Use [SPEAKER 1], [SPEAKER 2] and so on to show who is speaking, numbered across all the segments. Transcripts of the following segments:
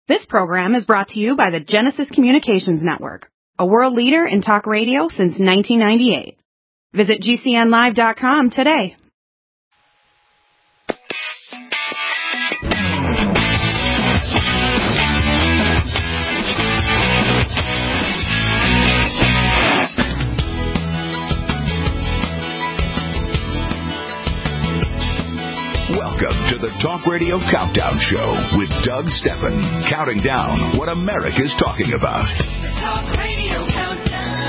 [SPEAKER 1] This program is brought to you by the Genesis Communications Network, a world leader in talk radio since 1998. Visit GCNlive.com today.
[SPEAKER 2] Welcome to the Talk Radio Countdown Show with Doug Steffen, counting down what America's talking about.
[SPEAKER 3] Talk Radio Countdown.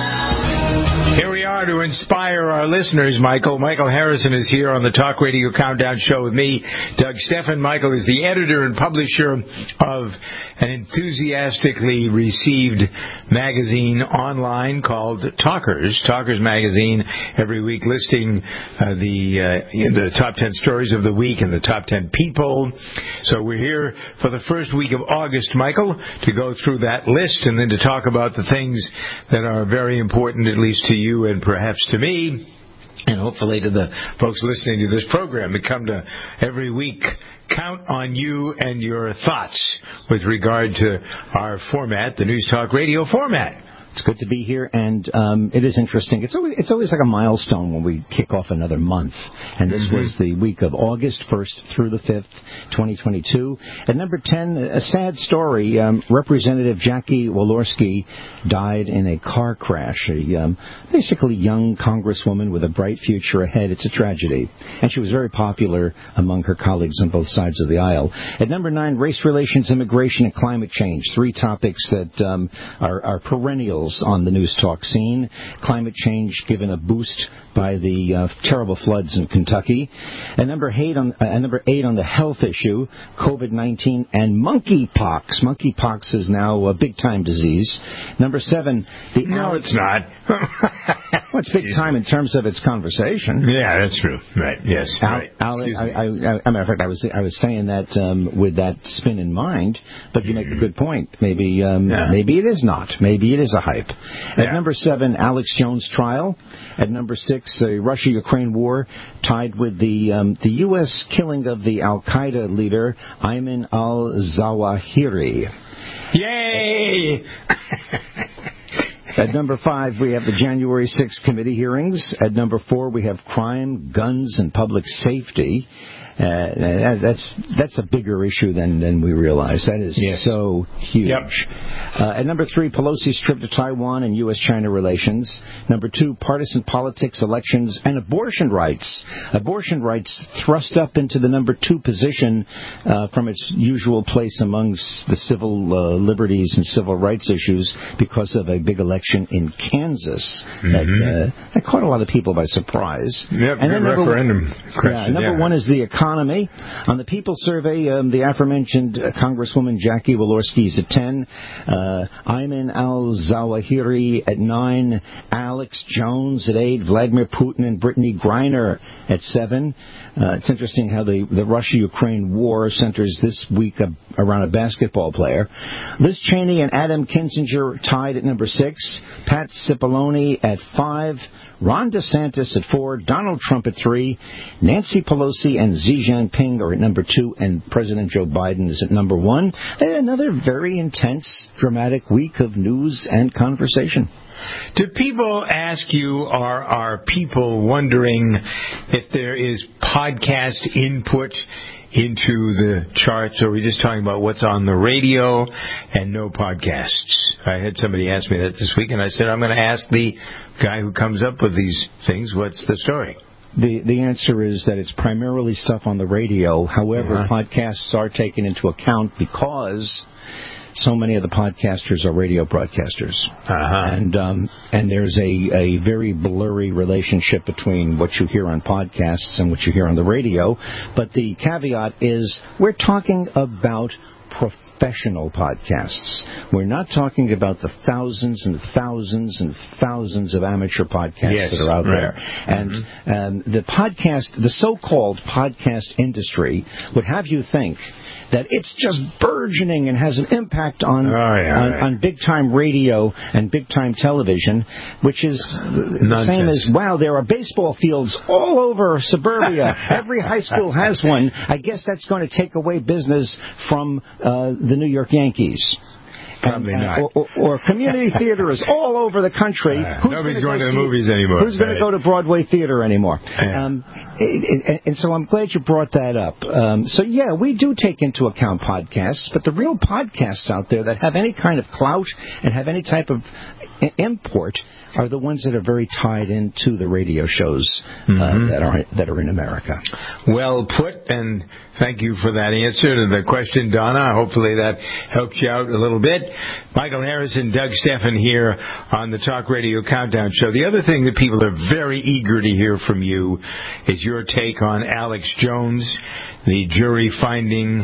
[SPEAKER 4] Here we are to inspire our listeners, Michael. Michael Harrison is here on the Talk Radio Countdown Show with me, Doug Steffen. Michael is the editor and publisher of an enthusiastically received magazine online called Talkers. Talkers magazine, every week listing the top 10 stories of the week and the top 10 people. So we're here for the first week of August, Michael, to go through that list and then to talk about the things that are very important, at least to you and perhaps to me, and hopefully to the folks listening to this program who come to every week. Count on you and your thoughts with regard to our format, the News Talk Radio format.
[SPEAKER 5] It's good to be here, and it is interesting. It's always like a milestone when we kick off another month, and this was the week of August 1st through the 5th, 2022. At number 10, a sad story. Representative Jackie Walorski died in a car crash. A basically young congresswoman with a bright future ahead. It's a tragedy, and she was very popular among her colleagues on both sides of the aisle. At number 9, race relations, immigration, and climate change. 3 topics that are perennials on the news talk scene. Climate change given a boost by the terrible floods in Kentucky. And number 8 on the health issue, COVID-19 and monkeypox. Monkeypox is now a big-time disease. Number 7,
[SPEAKER 4] No, it's not.
[SPEAKER 5] Well, it's big time in terms of its conversation.
[SPEAKER 4] Yeah, that's true. Right. Yes. Right.
[SPEAKER 5] As a matter of fact, I was saying that with that spin in mind, but you make a good point. Maybe it is not. Maybe it is a hype. At number 7, Alex Jones trial. At number 6, Russia-Ukraine war, tied with the U.S. killing of the Al-Qaeda leader Ayman al-Zawahiri.
[SPEAKER 4] Yay!
[SPEAKER 5] At number 5, we have the January 6th committee hearings. At number 4, we have crime, guns, and public safety. That's a bigger issue than we realize. That is so huge. Yep. At number 3, Pelosi's trip to Taiwan and U.S.-China relations. Number 2, partisan politics, elections, and abortion rights. Abortion rights thrust up into the number 2 position from its usual place amongst the civil liberties and civil rights issues because of a big election in Kansas that caught a lot of people by surprise.
[SPEAKER 4] Yep,
[SPEAKER 5] and then
[SPEAKER 4] referendum question.
[SPEAKER 5] Number 1 is the economy. On the People survey, the aforementioned Congresswoman Jackie Walorski is at 10, Ayman al-Zawahiri at 9, Alex Jones at 8, Vladimir Putin and Brittany Griner at 7. It's interesting how the Russia-Ukraine war centers this week around a basketball player. Liz Cheney and Adam Kinzinger tied at number 6, Pat Cipollone at 5, Ron DeSantis at 4, Donald Trump at 3, Nancy Pelosi and Xi Jinping are at number 2, and President Joe Biden is at number 1. Another very intense, dramatic week of news and conversation.
[SPEAKER 4] Do people ask you, are people wondering if there is podcast input into the charts, or are we just talking about what's on the radio and no podcasts? I had somebody ask me that this week, and I said, I'm going to ask the guy who comes up with these things, what's the story?
[SPEAKER 5] The answer is that it's primarily stuff on the radio. However, podcasts are taken into account because so many of the podcasters are radio broadcasters. And there's a very blurry relationship between what you hear on podcasts and what you hear on the radio. But the caveat is we're talking about professional podcasts. We're not talking about the thousands and thousands and thousands of amateur podcasts that are out there. And the so-called podcast industry would have you think that it's just burgeoning and has an impact on big-time radio and big-time television, which is the same as, wow, there are baseball fields all over suburbia. Every high school has one. I guess that's going to take away business from the New York Yankees.
[SPEAKER 4] Probably not.
[SPEAKER 5] Or community theaters all over the country.
[SPEAKER 4] Nobody's going to the movies anymore.
[SPEAKER 5] Who's going to go to Broadway theater anymore? And so I'm glad you brought that up. So, yeah, we do take into account podcasts, but the real podcasts out there that have any kind of clout and have any type of import are the ones that are very tied into the radio shows that are in America.
[SPEAKER 4] Well put, and thank you for that answer to the question, Donna. Hopefully that helps you out a little bit. Michael Harrison, Doug Steffen here on the Talk Radio Countdown Show. The other thing that people are very eager to hear from you is your take on Alex Jones, the jury finding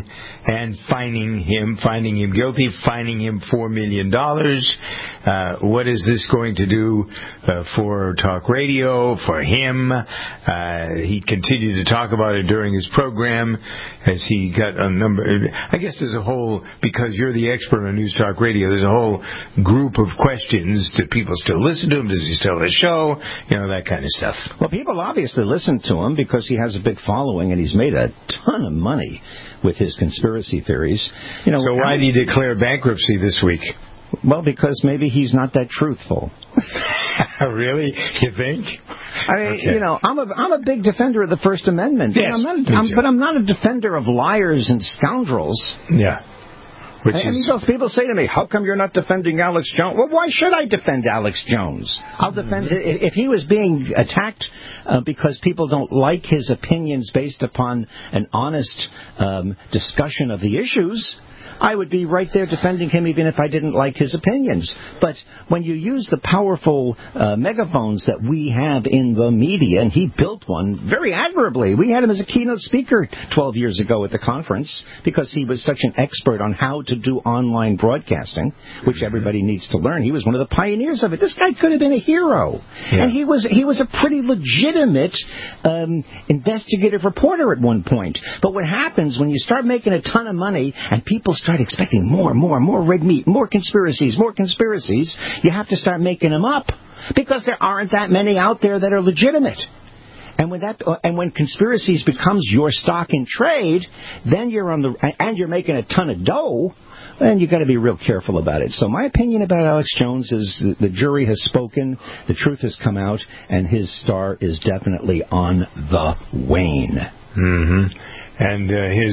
[SPEAKER 4] him guilty, fining him $4 million. What is this going to do for talk radio, for him? He continued to talk about it during his program as he got a number. I guess there's a whole, because you're the expert on News Talk Radio, there's a whole group of questions. Do people still listen to him? Does he still have a show? You know, that kind of stuff.
[SPEAKER 5] Well, people obviously listen to him because he has a big following and he's made a ton of money with his conspiracy theories. You know,
[SPEAKER 4] so why did he declare bankruptcy this week?
[SPEAKER 5] Well, because maybe he's not that truthful.
[SPEAKER 4] Really? You think?
[SPEAKER 5] I mean, you know, I'm a big defender of the First Amendment.
[SPEAKER 4] Yes,
[SPEAKER 5] but I'm not a defender of liars and scoundrels.
[SPEAKER 4] Yeah.
[SPEAKER 5] People say to me, how come you're not defending Alex Jones? Well, why should I defend Alex Jones? I'll defend if he was being attacked because people don't like his opinions based upon an honest discussion of the issues. I would be right there defending him even if I didn't like his opinions. But when you use the powerful megaphones that we have in the media, and he built one very admirably. We had him as a keynote speaker 12 years ago at the conference because he was such an expert on how to do online broadcasting, which everybody needs to learn. He was one of the pioneers of it. This guy could have been a hero. Yeah. And he was a pretty legitimate investigative reporter at one point. But what happens when you start making a ton of money and people start expecting more red meat, more conspiracies, you have to start making them up because there aren't that many out there that are legitimate. And when conspiracies becomes your stock in trade, then you're making a ton of dough, and you got to be real careful about it. So my opinion about Alex Jones is the jury has spoken, the truth has come out, and his star is definitely on the wane.
[SPEAKER 4] Mm-hmm. And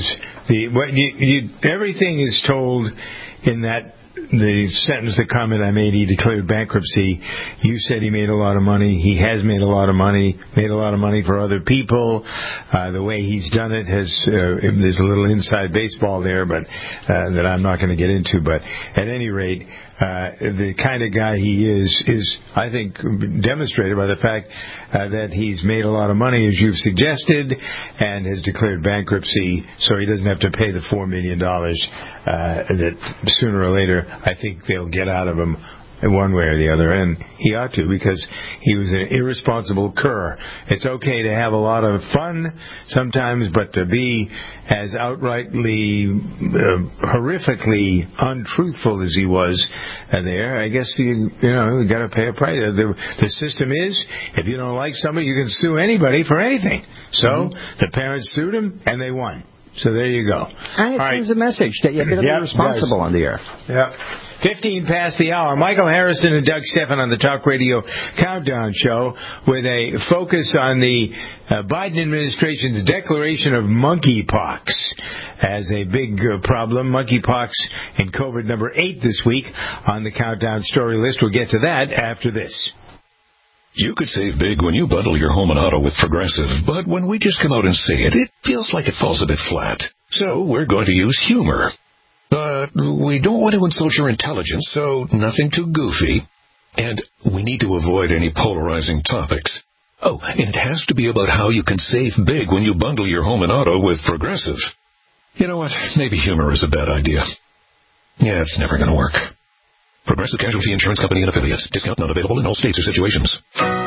[SPEAKER 4] everything is told in that the sentence, the comment I made. He declared bankruptcy. You said he made a lot of money. He has made a lot of money. Made a lot of money for other people. The way he's done it there's a little inside baseball there, but that I'm not going to get into. But at any rate, the kind of guy he is I think demonstrated by the fact that he's made a lot of money, as you've suggested, and has declared bankruptcy, so he doesn't have to pay the $4 million that sooner or later I think they'll get out of him in one way or the other, and he ought to, because he was an irresponsible cur. It's okay to have a lot of fun sometimes, but to be as outrightly, horrifically untruthful as he was there, I guess you got to pay a price. The system is, if you don't like somebody, you can sue anybody for anything. So the parents sued him, and they won. So there you go.
[SPEAKER 5] And it sends a message that you're going to be responsible on the air.
[SPEAKER 4] Yeah. 15 past the hour. Michael Harrison and Doug Steffen on the Talk Radio Countdown Show with a focus on the Biden administration's declaration of monkeypox as a big problem. Monkeypox and COVID number 8 this week on the Countdown story list. We'll get to that after this.
[SPEAKER 6] You could save big when you bundle your home and auto with Progressive, but when we just come out and say it, it feels like it falls a bit flat. So we're going to use humor. But we don't want to insult your intelligence, so nothing too goofy. And we need to avoid any polarizing topics. Oh, and it has to be about how you can save big when you bundle your home and auto with Progressive. You know what? Maybe humor is a bad idea. Yeah, it's never going to work. Progressive Casualty Insurance Company and Affiliates. Discount not available in all states or situations.
[SPEAKER 1] Ask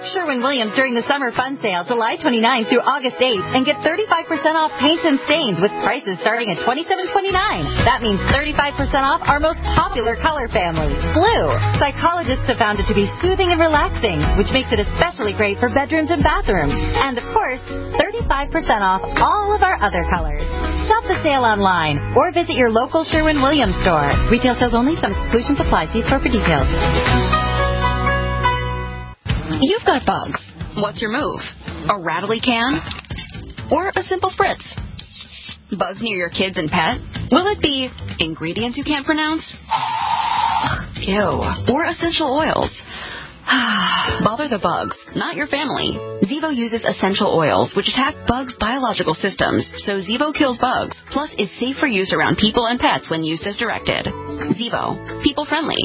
[SPEAKER 7] Sherwin-Williams during the Summer Fun Sale, July 29th through August 8th, and get 35% off paints and stains with prices starting at $27.29. That means 35% off our most popular color family, blue. Psychologists have found it to be soothing and relaxing, which makes it especially great for bedrooms and bathrooms. And of course, 35% off all of our other colors. Shop the sale online or visit your local Sherwin-Williams store. Retail sales only. Some exclusions apply. See store for details.
[SPEAKER 8] You've got bugs. What's your move? A rattly can? Or a simple spritz? Bugs near your kids and pet? Will it be ingredients you can't pronounce? Ew. Or essential oils? Bother the bugs, not your family. Zevo uses essential oils, which attack bugs' biological systems, so Zevo kills bugs, plus is safe for use around people and pets when used as directed. Zevo. People-friendly.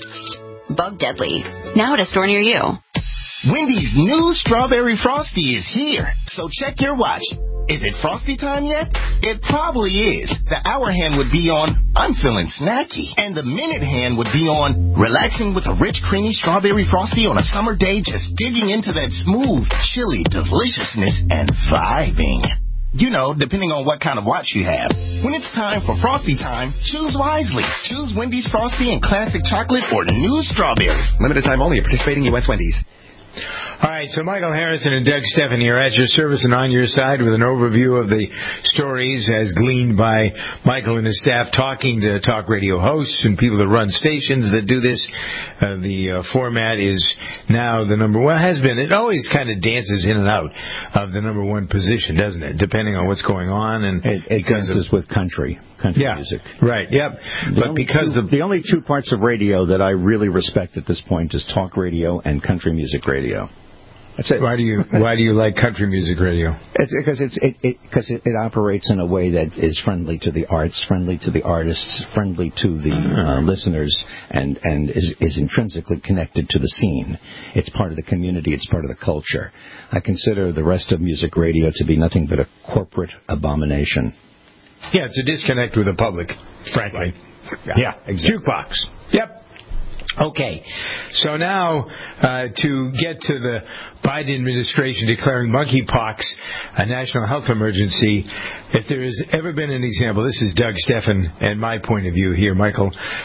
[SPEAKER 8] Bug-deadly. Now at a store near you.
[SPEAKER 9] Wendy's new Strawberry Frosty is here, so check your watch. Is it Frosty time yet? It probably is. The hour hand would be on, I'm feeling snacky. And the minute hand would be on, relaxing with a rich, creamy strawberry Frosty on a summer day, just digging into that smooth, chilly deliciousness and vibing. You know, depending on what kind of watch you have. When it's time for Frosty time, choose wisely. Choose Wendy's Frosty in classic chocolate or new strawberry.
[SPEAKER 10] Limited time only at participating U.S. Wendy's.
[SPEAKER 4] All right, so Michael Harrison and Doug Steffen here at your service and on your side with an overview of the stories as gleaned by Michael and his staff, talking to talk radio hosts and people that run stations that do this. The format is now the number one, has been, it always kind of dances in and out of the number one position, doesn't it, depending on what's going on. And
[SPEAKER 5] it dances with country music.
[SPEAKER 4] Right, yep. But because
[SPEAKER 5] the only two parts of radio that I really respect at this point is talk radio and country music radio. That's it.
[SPEAKER 4] Why do you like country music radio?
[SPEAKER 5] Because it operates in a way that is friendly to the arts, friendly to the artists, friendly to the listeners, and is intrinsically connected to the scene. It's part of the community. It's part of the culture. I consider the rest of music radio to be nothing but a corporate abomination.
[SPEAKER 4] Yeah, it's a disconnect with the public, frankly.
[SPEAKER 5] Right. Yeah, exactly.
[SPEAKER 4] Jukebox. Yep. Okay, so now to get to the Biden administration declaring monkeypox a national health emergency, if there has ever been an example, this is Doug Steffen and my point of view here, Michael,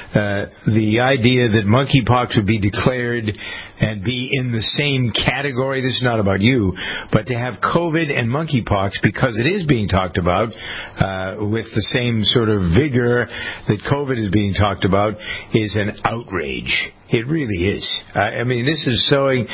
[SPEAKER 4] the idea that monkeypox would be declared and be in the same category, this is not about you, but to have COVID and monkeypox, because it is being talked about with the same sort of vigor that COVID is being talked about, is an outrage. It really is. I mean, this is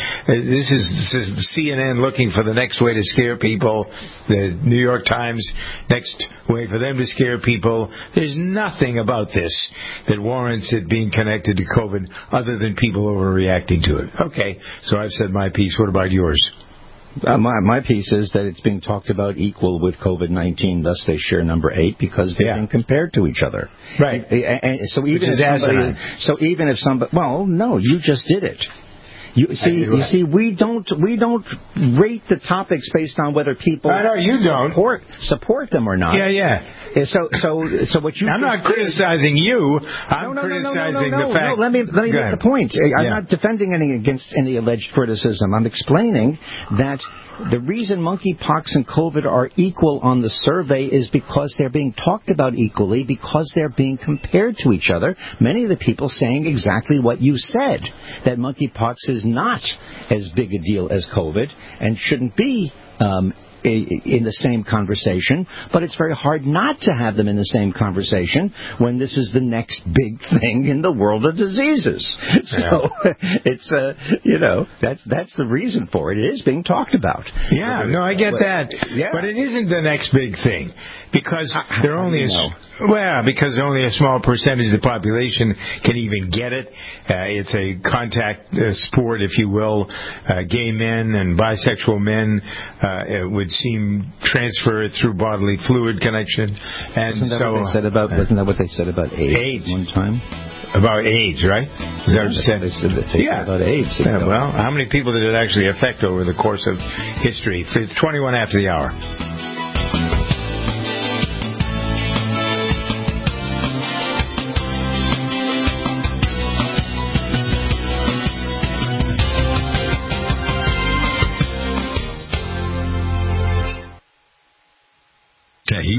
[SPEAKER 4] CNN looking for the next way to scare people, the New York Times next way for them to scare people. There's nothing about this that warrants it being connected to COVID other than people overreacting to it. Okay, so I've said my piece. What about yours?
[SPEAKER 5] My piece is that it's being talked about equal with COVID-19, thus they share number 8 because they're being compared to each other.
[SPEAKER 4] Right.
[SPEAKER 5] And so even if somebody, well, no, you just did it. You see, we don't rate the topics based on whether people support them or not.
[SPEAKER 4] Yeah.
[SPEAKER 5] So what you?
[SPEAKER 4] I'm not criticizing you. I'm criticizing the fact.
[SPEAKER 5] No, let me make the point. I'm not defending against any alleged criticism. I'm explaining that the reason monkeypox and COVID are equal on the survey is because they're being talked about equally, because they're being compared to each other. Many of the people saying exactly what you said, that monkeypox is not as big a deal as COVID and shouldn't be in the same conversation, but it's very hard not to have them in the same conversation when this is the next big thing in the world of diseases. So it's that's the reason for it. It is being talked about.
[SPEAKER 4] Yeah, no, I get that. Yeah. But it isn't the next big thing because they're only because only a small percentage of the population can even get it. It's a contact sport, if you will. Gay men and bisexual men would seem transfer through bodily fluid connection. And
[SPEAKER 5] wasn't that what they said about AIDS one time?
[SPEAKER 4] About AIDS, right? Is that what you said?
[SPEAKER 5] They said about AIDS.
[SPEAKER 4] Yeah, well, how many people did it actually affect over the course of history? It's 21 after the hour.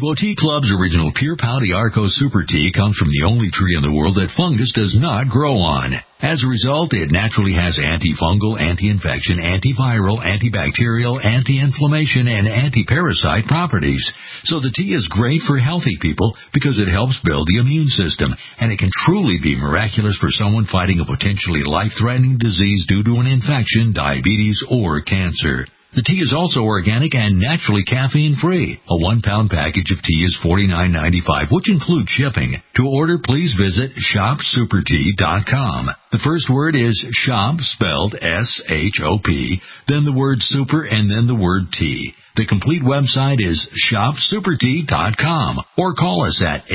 [SPEAKER 11] Rainbow Tea Club's original Pure Pau d'Arco Super Tea comes from the only tree in the world that fungus does not grow on. As a result, it naturally has antifungal, anti-infection, antiviral, antibacterial, anti-inflammation, and anti-parasite properties. So the tea is great for healthy people because it helps build the immune system, and it can truly be miraculous for someone fighting a potentially life-threatening disease due to an infection, diabetes, or cancer. The tea is also organic and naturally caffeine-free. A 1-pound package of tea is $49.95, which includes shipping. To order, please visit shopsupertea.com. The first word is shop, spelled S-H-O-P, then the word super, and then the word tea. The complete website is shopsupertea.com, or call us at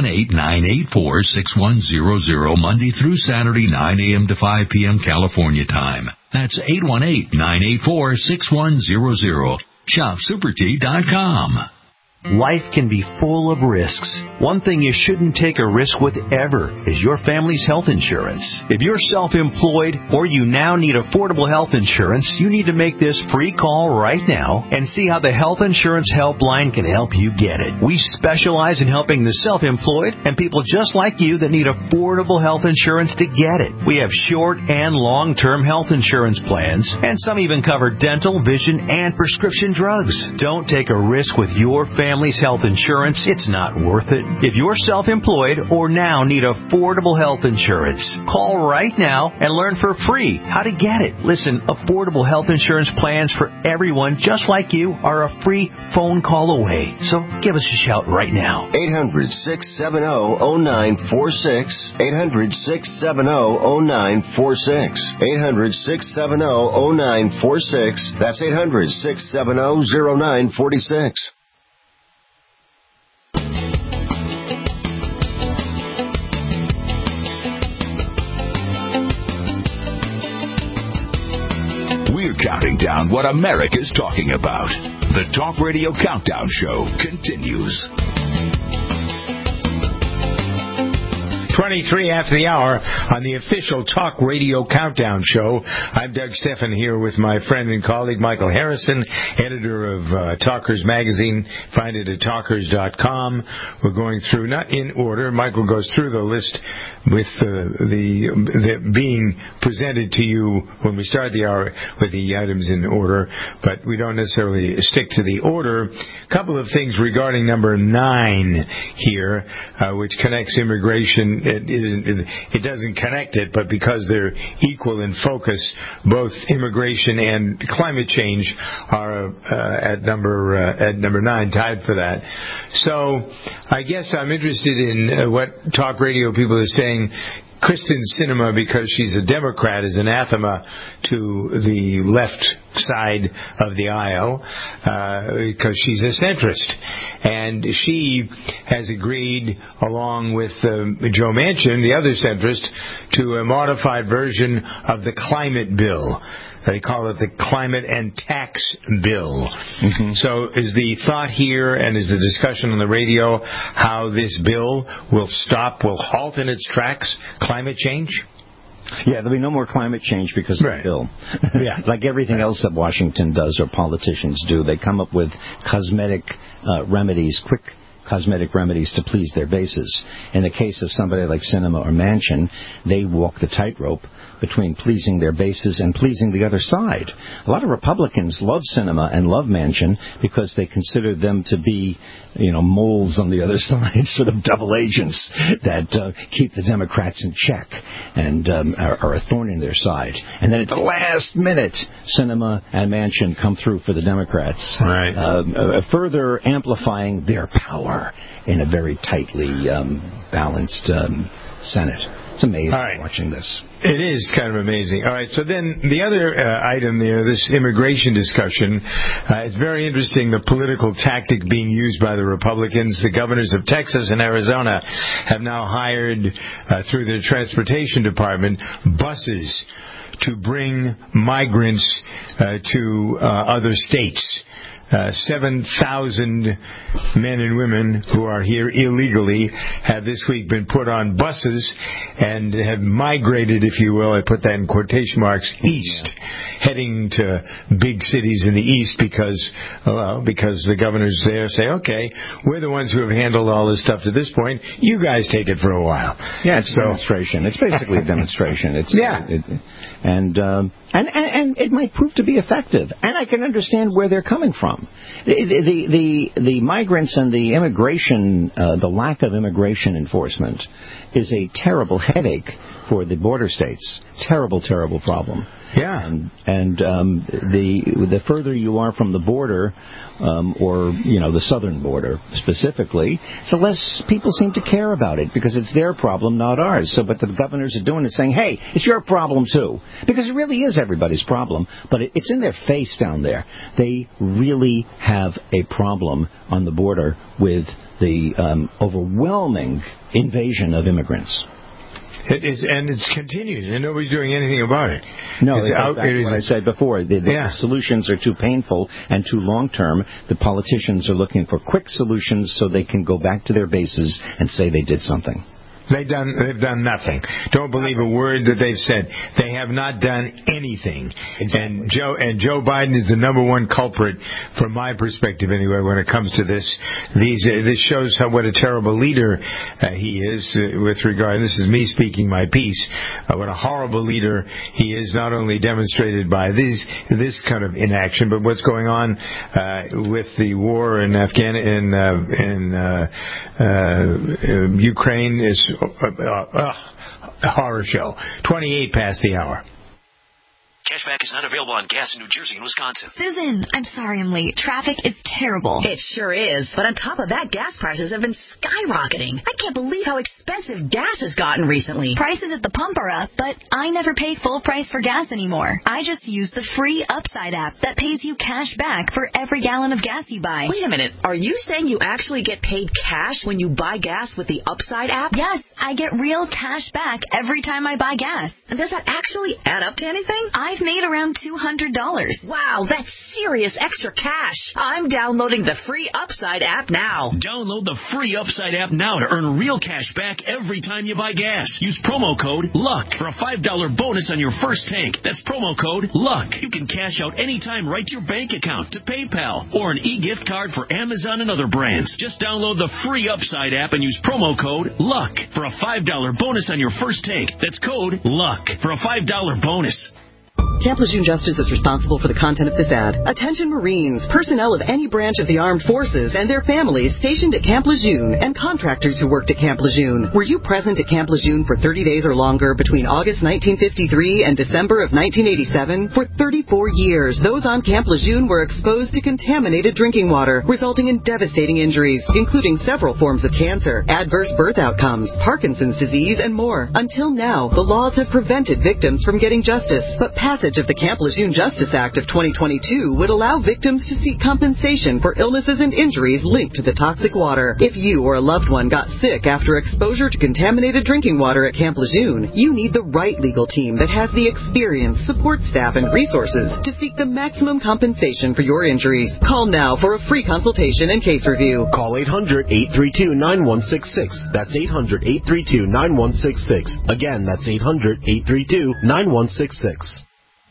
[SPEAKER 11] 818-984-6100 Monday through Saturday, 9 a.m. to 5 p.m. California time. That's 818-984-6100. shopsupertea.com.
[SPEAKER 12] Life can be full of risks. One thing you shouldn't take a risk with ever is your family's health insurance. If you're self-employed or you now need affordable health insurance, you need to make this free call right now and see how the Health Insurance Helpline can help you get it. We specialize in helping the self-employed and people just like you that need affordable health insurance to get it. We have short and long-term health insurance plans, and some even cover dental, vision, and prescription drugs. Don't take a risk with your family's health insurance. It's not worth it. If you're self-employed or now need affordable health insurance, call right now and learn for free how to get it. Listen, affordable health insurance plans for everyone just like you are a free phone call away. So give us a shout right now.
[SPEAKER 13] 800-670-0946. 800-670-0946. 800-670-0946. That's 800-670-0946.
[SPEAKER 2] Counting down what America's talking about. The Talk Radio Countdown Show continues.
[SPEAKER 4] 23 after the hour on the official Talk Radio Countdown Show. I'm Doug Stephan here with my friend and colleague Michael Harrison, editor of Talkers Magazine. Find it at talkers.com. We're going through, not in order. Michael goes through the list with the being presented to you when we start the hour with the items in order, but we don't necessarily stick to the order. A couple of things regarding number 9 here, which connects immigration. It doesn't connect it, but because they're equal in focus, both immigration and climate change are at number 9, tied for that. So I guess I'm interested in what talk radio people are saying. Kristen Sinema, because she's a Democrat, is anathema to the left side of the aisle because she's a centrist. And she has agreed, along with Joe Manchin, the other centrist, to a modified version of the climate bill. They call it the Climate and Tax Bill. Mm-hmm. So is the thought here, and is the discussion on the radio, how this bill will halt in its tracks climate change?
[SPEAKER 5] Yeah, there'll be no more climate change because of the bill. Yeah. Like everything else that Washington does or politicians do, they come up with cosmetic remedies, quick cosmetic remedies to please their bases. In the case of somebody like Sinema or Manchin, they walk the tightrope between pleasing their bases and pleasing the other side. A lot of Republicans love Sinema and love Manchin because they consider them to be, moles on the other side, sort of double agents that keep the Democrats in check and are a thorn in their side. And then at the last minute, Sinema and Manchin come through for the Democrats, right. Further amplifying their power in a very tightly balanced Senate. It's amazing watching this.
[SPEAKER 4] It is kind of amazing. All right, so then the other item there, this immigration discussion, it's very interesting, the political tactic being used by the Republicans. The governors of Texas and Arizona have now hired, through their transportation department, buses to bring migrants to other states. 7,000 men and women who are here illegally have this week been put on buses and have migrated, if you will, I put that in quotation marks, east, heading to big cities in the east because the governors there say, okay, we're the ones who have handled all this stuff to this point. You guys take it for a while.
[SPEAKER 5] Yeah, it's a demonstration. It's basically a demonstration. And it might prove to be effective. And I can understand where they're coming from. The migrants and the immigration, the lack of immigration enforcement is a terrible headache for the border states. Terrible, terrible problem.
[SPEAKER 4] Yeah.
[SPEAKER 5] And the further you are from the border, or the southern border specifically, the less people seem to care about it because it's their problem, not ours. So, but the governors are doing it, saying, "Hey, it's your problem too," because it really is everybody's problem. But it's in their face down there. They really have a problem on the border with the overwhelming invasion of immigrants.
[SPEAKER 4] It's continued, and nobody's doing anything about it.
[SPEAKER 5] No, that's what I said before. The solutions are too painful and too long-term. The politicians are looking for quick solutions so they can go back to their bases and say they did something.
[SPEAKER 4] They've done nothing. Don't believe a word that they've said. They have not done anything. Exactly. And Joe Biden is the number one culprit, from my perspective anyway, when it comes to this. This shows what a terrible leader he is with regard. This is me speaking my piece. What a horrible leader he is, not only demonstrated by this kind of inaction, but what's going on with the war in Ukraine is a horror show. 28 past the hour.
[SPEAKER 14] Cashback is not available on gas in New Jersey and Wisconsin.
[SPEAKER 15] Susan, I'm sorry I'm late. Traffic is terrible.
[SPEAKER 16] It sure is. But on top of that, gas prices have been skyrocketing. I can't believe how expensive gas has gotten recently.
[SPEAKER 15] Prices at the pump are up, but I never pay full price for gas anymore. I just use the free Upside app that pays you cash back for every gallon of gas you buy.
[SPEAKER 16] Wait a minute. Are you saying you actually get paid cash when you buy gas with the Upside app?
[SPEAKER 15] Yes, I get real cash back every time I buy gas.
[SPEAKER 16] And does that actually add up to anything?
[SPEAKER 15] I've made around $200.
[SPEAKER 16] Wow, that's serious extra cash. I'm downloading the free Upside app now.
[SPEAKER 14] Download the free Upside app now to earn real cash back every time you buy gas. Use promo code LUCK for a $5 bonus on your first tank. That's promo code LUCK. You can cash out anytime right to your bank account, to PayPal, or an e-gift card for Amazon and other brands. Just download the free Upside app and use promo code LUCK for a $5 bonus on your first tank. That's code LUCK for a $5 bonus.
[SPEAKER 17] Camp Lejeune Justice is responsible for the content of this ad. Attention Marines, personnel of any branch of the armed forces and their families stationed at Camp Lejeune, and contractors who worked at Camp Lejeune. Were you present at Camp Lejeune for 30 days or longer between August 1953 and December of 1987? For 34 years, those on Camp Lejeune were exposed to contaminated drinking water, resulting in devastating injuries, including several forms of cancer, adverse birth outcomes, Parkinson's disease, and more. Until now, the laws have prevented victims from getting justice, but passage of the Camp Lejeune Justice Act of 2022 would allow victims to seek compensation for illnesses and injuries linked to the toxic water. If you or a loved one got sick after exposure to contaminated drinking water at Camp Lejeune, you need the right legal team that has the experience, support staff, and resources to seek the maximum compensation for your injuries. Call now for a free consultation and case review.
[SPEAKER 18] Call 800-832-9166. That's 800-832-9166. Again, that's 800-832-9166.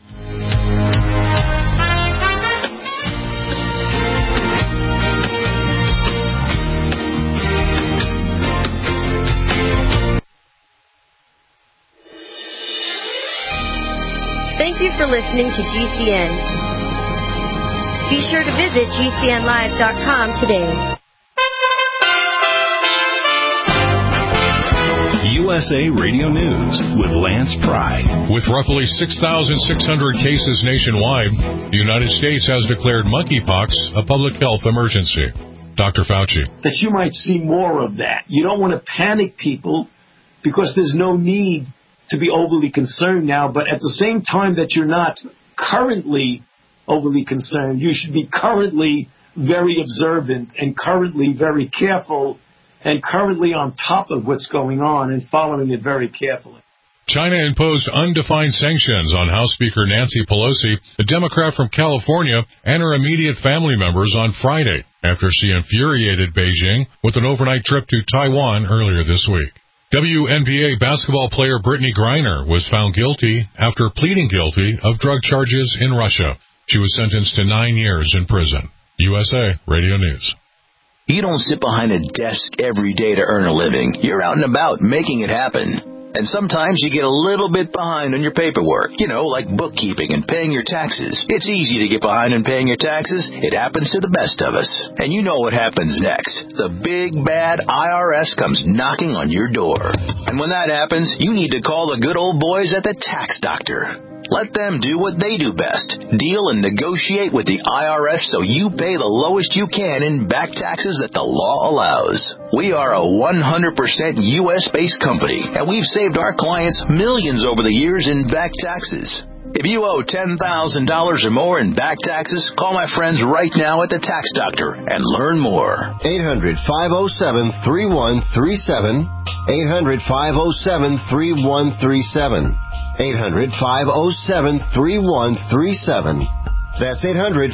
[SPEAKER 19] Thank you for listening to GCN. Be sure to visit GCNlive.com today.
[SPEAKER 11] USA Radio News with Lance Pry.
[SPEAKER 20] With roughly 6,600 cases nationwide, the United States has declared monkeypox a public health emergency. Dr. Fauci.
[SPEAKER 21] That you might see more of that. You don't want to panic people because there's no need to be overly concerned now, but at the same time that you're not currently overly concerned, you should be currently very observant and currently very careful and currently on top of what's going on and following it very carefully.
[SPEAKER 20] China imposed undefined sanctions on House Speaker Nancy Pelosi, a Democrat from California, and her immediate family members on Friday after she infuriated Beijing with an overnight trip to Taiwan earlier this week. WNBA basketball player Brittany Griner was found guilty after pleading guilty of drug charges in Russia. She was sentenced to 9 years in prison. USA Radio News.
[SPEAKER 2] You don't sit behind a desk every day to earn a living. You're out and about making it happen. And sometimes you get a little bit behind on your paperwork, like bookkeeping and paying your taxes. It's easy to get behind on paying your taxes. It happens to the best of us. And you know what happens next. The big, bad IRS comes knocking on your door. And when that happens, you need to call the good old boys at the Tax Doctor. Let them do what they do best. Deal and negotiate with the IRS so you pay the lowest you can in back taxes that the law allows. We are a 100% U.S.-based company, and we've saved our clients millions over the years in back taxes. If you owe $10,000 or more in back taxes, call my friends right now at the Tax Doctor and learn more.
[SPEAKER 13] 800-507-3137. 800-507-3137. 800-507-3137. That's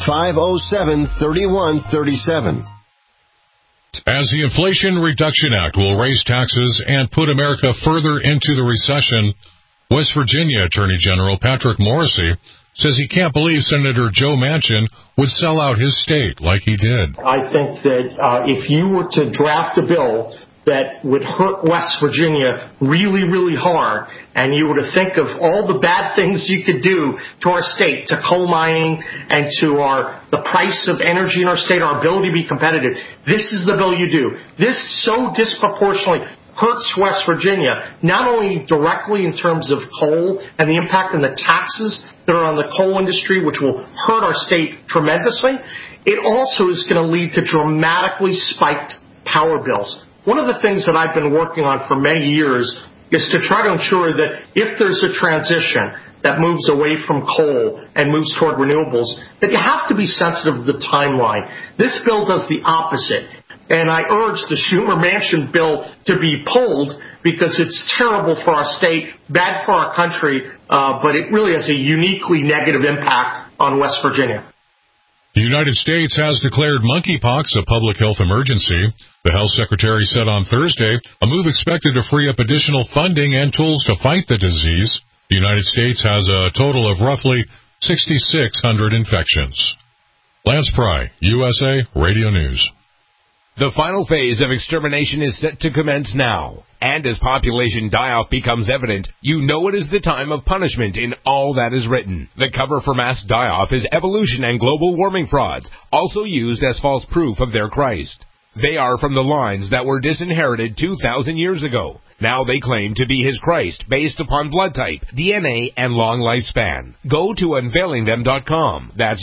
[SPEAKER 13] 800-507-3137.
[SPEAKER 20] As the Inflation Reduction Act will raise taxes and put America further into the recession, West Virginia Attorney General Patrick Morrisey says he can't believe Senator Joe Manchin would sell out his state like he did.
[SPEAKER 18] I think that if you were to draft a bill that would hurt West Virginia really, really hard, and you were to think of all the bad things you could do to our state, to coal mining, and to the price of energy in our state, our ability to be competitive, this is the bill you do. This so disproportionately hurts West Virginia, not only directly in terms of coal and the impact on the taxes that are on the coal industry, which will hurt our state tremendously, it also is going to lead to dramatically spiked power bills. One of the things that I've been working on for many years is to try to ensure that if there's a transition that moves away from coal and moves toward renewables, that you have to be sensitive to the timeline. This bill does the opposite. And I urge the Schumer-Manchin bill to be pulled because it's terrible for our state, bad for our country, but it really has a uniquely negative impact on West Virginia.
[SPEAKER 20] The United States has declared monkeypox a public health emergency. The health secretary said on Thursday, a move expected to free up additional funding and tools to fight the disease. The United States has a total of roughly 6,600 infections. Lance Pry, USA Radio News.
[SPEAKER 22] The final phase of extermination is set to commence now. And as population die-off becomes evident, you know it is the time of punishment in all that is written. The cover for mass die-off is evolution and global warming frauds, also used as false proof of their Christ. They are from the lines that were disinherited 2,000 years ago. Now they claim to be his Christ based upon blood type, DNA, and long lifespan. Go to unveilingthem.com. That's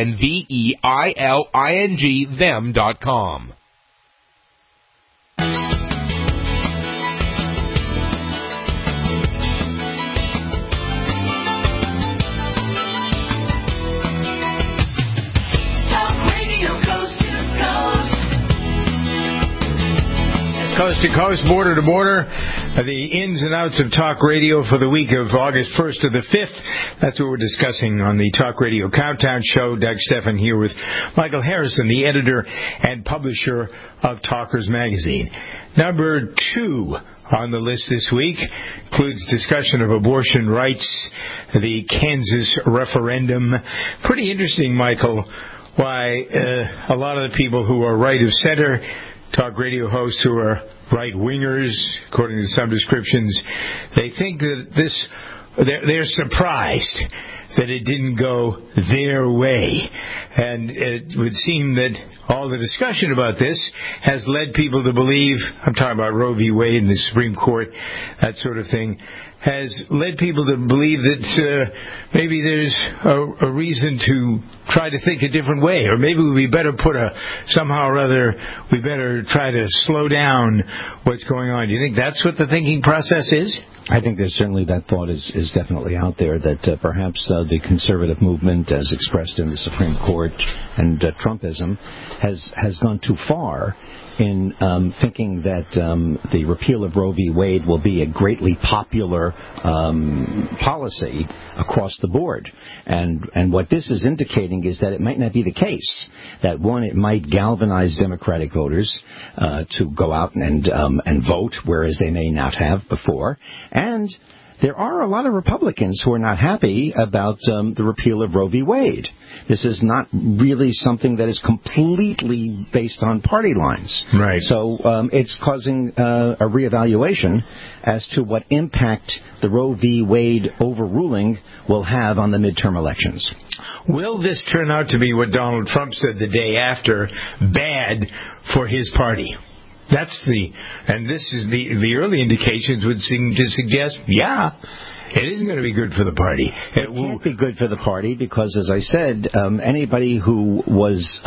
[SPEAKER 22] UNVEILING them.com.
[SPEAKER 4] Coast to coast, border to border, the ins and outs of talk radio for the week of August 1st to the 5th. That's what we're discussing on the Talk Radio Countdown Show. Doug Stephan here with Michael Harrison, the editor and publisher of Talkers Magazine. Number 2 on the list this week includes discussion of abortion rights, the Kansas referendum. Pretty interesting, Michael, why a lot of the people who are right of center, talk radio hosts who are right-wingers, according to some descriptions, they think that they're surprised that it didn't go their way. And it would seem that all the discussion about this has led people to believe, I'm talking about Roe v. Wade and the Supreme Court, that sort of thing, has led people to believe that maybe there's a reason to try to think a different way, or maybe we better somehow or other, we better try to slow down what's going on. Do you think that's what the thinking process is?
[SPEAKER 5] I think there's certainly that thought is definitely out there that perhaps the conservative movement, as expressed in the Supreme Court and Trumpism, has gone too far in thinking that the repeal of Roe v. Wade will be a greatly popular policy across the board. And what this is indicating is that it might not be the case. That, one, it might galvanize Democratic voters to go out and vote, whereas they may not have before. And there are a lot of Republicans who are not happy about the repeal of Roe v. Wade. This is not really something that is completely based on party lines.
[SPEAKER 4] Right.
[SPEAKER 5] So it's causing a reevaluation as to what impact the Roe v. Wade overruling will have on the midterm elections.
[SPEAKER 4] Will this turn out to be what Donald Trump said the day after, bad for his party? And this is the early indications would seem to suggest, it isn't going to be good for the party.
[SPEAKER 5] It can't be good for the party because, as I said, anybody who was,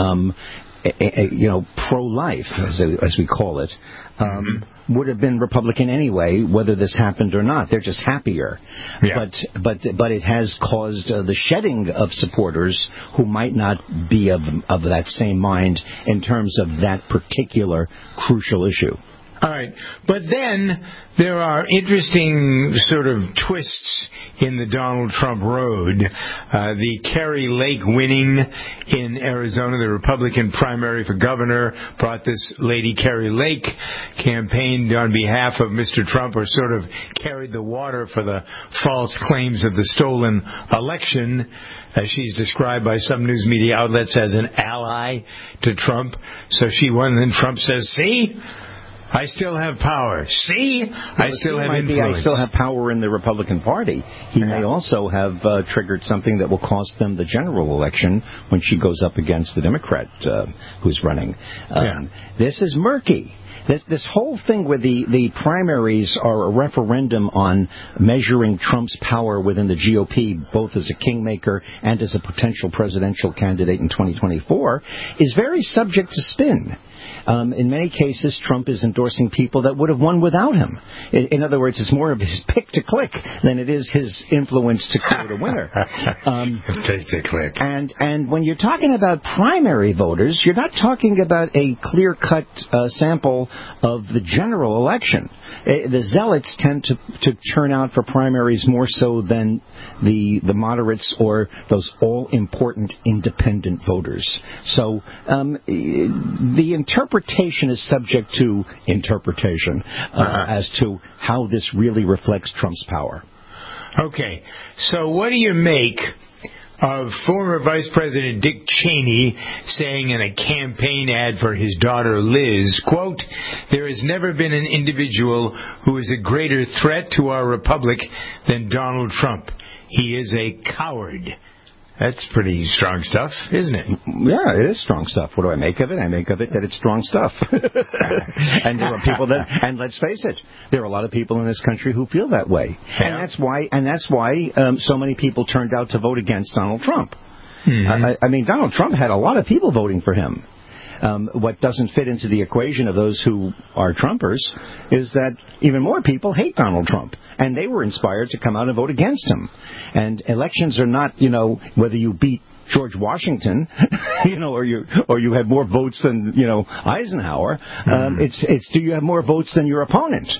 [SPEAKER 5] pro-life, as we call it, would have been Republican anyway, whether this happened or not. They're just happier. Yeah. But it has caused the shedding of supporters who might not be of that same mind in terms of that particular crucial issue.
[SPEAKER 4] All right. But then there are interesting sort of twists in the Donald Trump road. The Kari Lake winning in Arizona, the Republican primary for governor, brought this lady Kari Lake, campaigned on behalf of Mr. Trump, or sort of carried the water for the false claims of the stolen election, as she's described by some news media outlets as an ally to Trump. So she won, and then Trump says, see? I still have power. See? I still have influence.
[SPEAKER 5] I still have power in the Republican Party. He may also have triggered something that will cost them the general election when she goes up against the Democrat who's running. This is murky. This whole thing where the primaries are a referendum on measuring Trump's power within the GOP, both as a kingmaker and as a potential presidential candidate in 2024, is very subject to spin. In many cases, Trump is endorsing people that would have won without him. In other words, it's more of his pick to click than it is his influence to create a winner.
[SPEAKER 4] Pick to click.
[SPEAKER 5] And when you're talking about primary voters, you're not talking about a clear-cut sample of the general election. The zealots tend to turn out for primaries more so than the moderates or those all-important independent voters. So the interpretation is subject to interpretation as to how this really reflects Trump's power.
[SPEAKER 4] Okay, so what do you make of former Vice President Dick Cheney saying in a campaign ad for his daughter Liz, quote, "There has never been an individual who is a greater threat to our republic than Donald Trump. He is a coward." That's pretty strong stuff, isn't it?
[SPEAKER 5] Yeah, it is strong stuff. What do I make of it? I make of it that it's strong stuff. And there are people and let's face it, there are a lot of people in this country who feel that way. Yeah. And that's why so many people turned out to vote against Donald Trump. Mm-hmm. I mean, Donald Trump had a lot of people voting for him. What doesn't fit into the equation of those who are Trumpers is that even more people hate Donald Trump. And they were inspired to come out and vote against him. And elections are not, whether you beat George Washington, or you have more votes than, Eisenhower. It's do you have more votes than your opponent?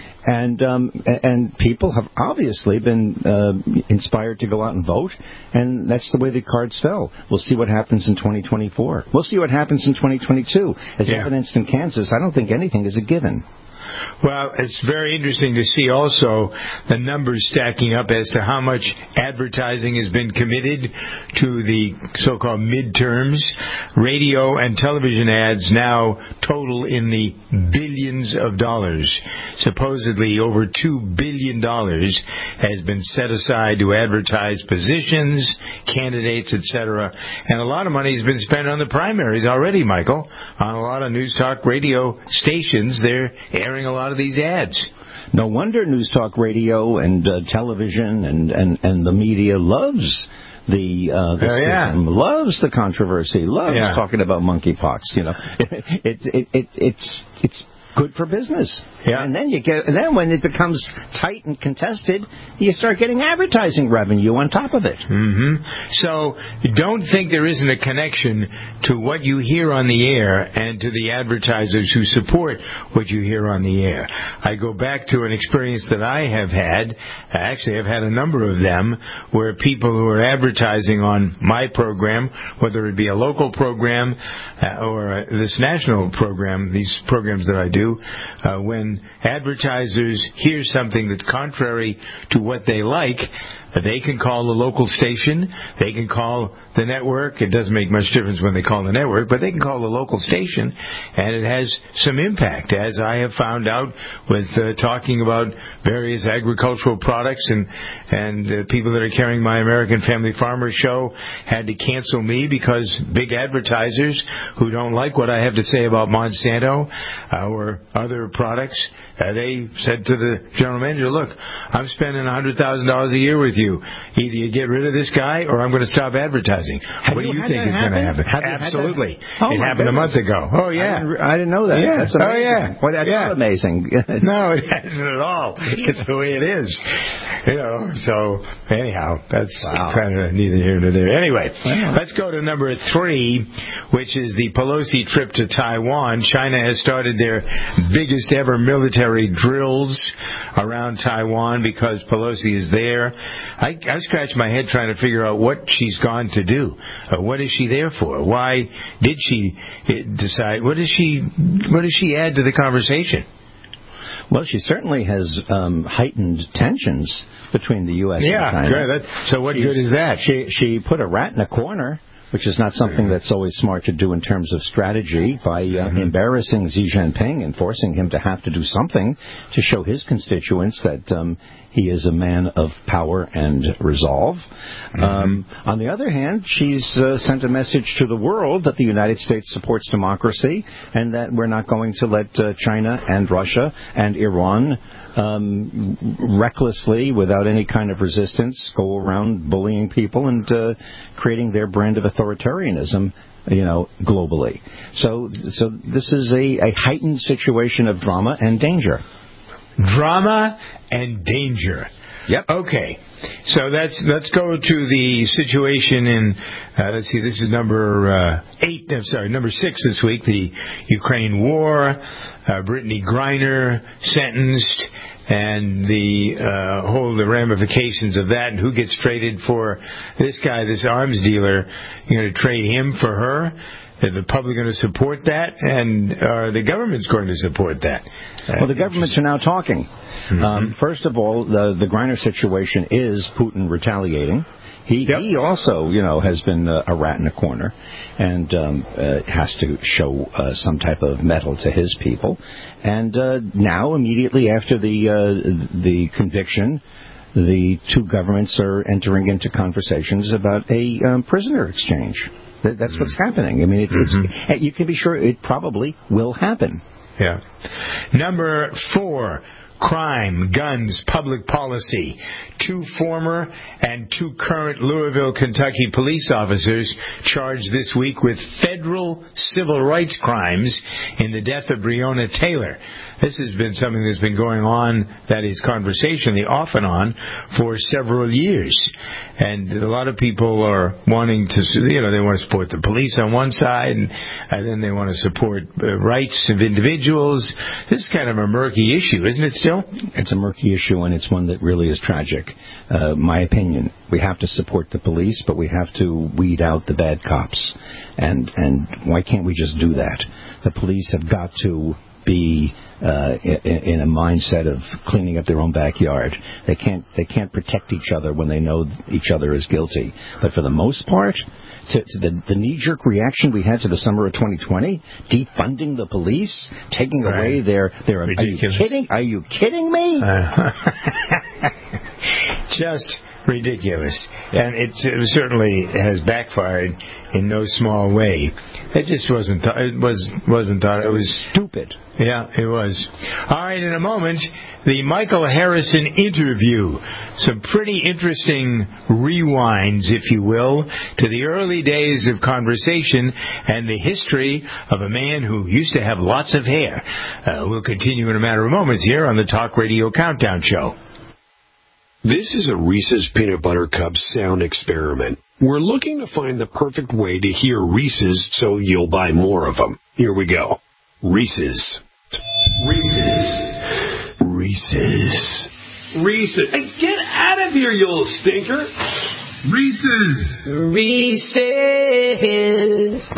[SPEAKER 5] And people have obviously been inspired to go out and vote, and that's the way the cards fell. We'll see what happens in 2024. We'll see what happens in 2022. As evidenced in Kansas, I don't think anything is a given.
[SPEAKER 4] Well, it's very interesting to see also the numbers stacking up as to how much advertising has been committed to the so-called midterms. Radio and television ads now total in the billions of dollars. Supposedly over $2 billion has been set aside to advertise positions, candidates, etc. And a lot of money has been spent on the primaries already, Michael. On a lot of news talk radio stations, they're airing a lot of these ads.
[SPEAKER 5] No wonder News Talk Radio and television and the media loves the schism, loves the controversy, loves talking about monkeypox. It's good for business. Yeah. And then when it becomes tight and contested, you start getting advertising revenue on top of it.
[SPEAKER 4] Mm-hmm. So don't think there isn't a connection to what you hear on the air and to the advertisers who support what you hear on the air. I go back to an experience that I have had. Actually, I've had a number of them where people who are advertising on my program, whether it be a local program or this national program, these programs that I do, when advertisers hear something that's contrary to what they like, they can call the local station, they can call the network. It doesn't make much difference when they call the network, but they can call the local station, and it has some impact, as I have found out with talking about various agricultural products, and people that are carrying my American Family Farmer show had to cancel me because big advertisers who don't like what I have to say about Monsanto or other products, they said to the general manager, look, I'm spending $100,000 a year with you. Either you get rid of this guy or I'm going to stop advertising. What do you think is going to happen? Absolutely. It happened a month ago. Oh, yeah.
[SPEAKER 5] I didn't know that.
[SPEAKER 4] Yeah.
[SPEAKER 5] That's amazing.
[SPEAKER 4] Oh, yeah.
[SPEAKER 5] Well, that's not amazing.
[SPEAKER 4] No, it isn't at all. It's the way it is. So anyhow, that's kind of neither here nor there. Anyway, let's go to number 3, which is the Pelosi trip to Taiwan. China has started their biggest ever military drills around Taiwan because Pelosi is there. I scratch my head trying to figure out what she's gone to do. What is she there for? Why did she decide? What does she add to the conversation?
[SPEAKER 5] Well, she certainly has heightened tensions between the U.S. and China.
[SPEAKER 4] Good. So what good is that?
[SPEAKER 5] She put a rat in a corner, which is not something that's always smart to do in terms of strategy, by embarrassing Xi Jinping and forcing him to have to do something to show his constituents that he is a man of power and resolve. On the other hand, she's sent a message to the world that the United States supports democracy and that we're not going to let China and Russia and Iran recklessly, without any kind of resistance, go around bullying people and creating their brand of authoritarianism, globally. So this is a heightened situation of drama and danger.
[SPEAKER 4] Drama and danger.
[SPEAKER 5] Yep.
[SPEAKER 4] Okay. So let's go to the situation in, let's see, this is number 6 this week, the Ukraine war, Brittany Griner sentenced, and the ramifications of that, and who gets traded for this guy, this arms dealer. You're going to trade him for her? Is the public going to support that? And are the governments going to support that?
[SPEAKER 5] Well, the governments are now talking. First of all, the Griner situation is Putin retaliating. He also, has been a rat in a corner and has to show some type of mettle to his people. And now, immediately after the conviction, the two governments are entering into conversations about a prisoner exchange. That's what's happening. I mean, it's you can be sure it probably will happen.
[SPEAKER 4] Yeah. Number 4. Crime, guns, public policy. 2 former and 2 current Louisville, Kentucky police officers charged this week with federal civil rights crimes in the death of Breonna Taylor. This has been something that's been going on, that is conversationally off and on, for several years. And a lot of people are wanting to, they want to support the police on one side, and then they want to support rights of individuals. This is kind of a murky issue, isn't it still?
[SPEAKER 5] It's a murky issue, and it's one that really is tragic. My opinion, we have to support the police, but we have to weed out the bad cops. And why can't we just do that? The police have got to be in a mindset of cleaning up their own backyard. They can't protect each other when they know each other is guilty. But for the most part, to the knee-jerk reaction we had to the summer of 2020, defunding the police, taking away their are you kidding me?
[SPEAKER 4] Just ridiculous. And it certainly has backfired in no small way. It just wasn't thought. It was stupid. Yeah, it was. All right, in a moment, the Michael Harrison interview. Some pretty interesting rewinds, if you will, to the early days of conversation and the history of a man who used to have lots of hair. We'll continue in a matter of moments here on the Talk Radio Countdown Show.
[SPEAKER 3] This is a Reese's Peanut Butter Cup sound experiment. We're looking to find the perfect way to hear Reese's so you'll buy more of them. Here we go. Reese's. Reese's. Reese's. Reese's. Hey, get out of here, you little stinker. Reese's. Reese's.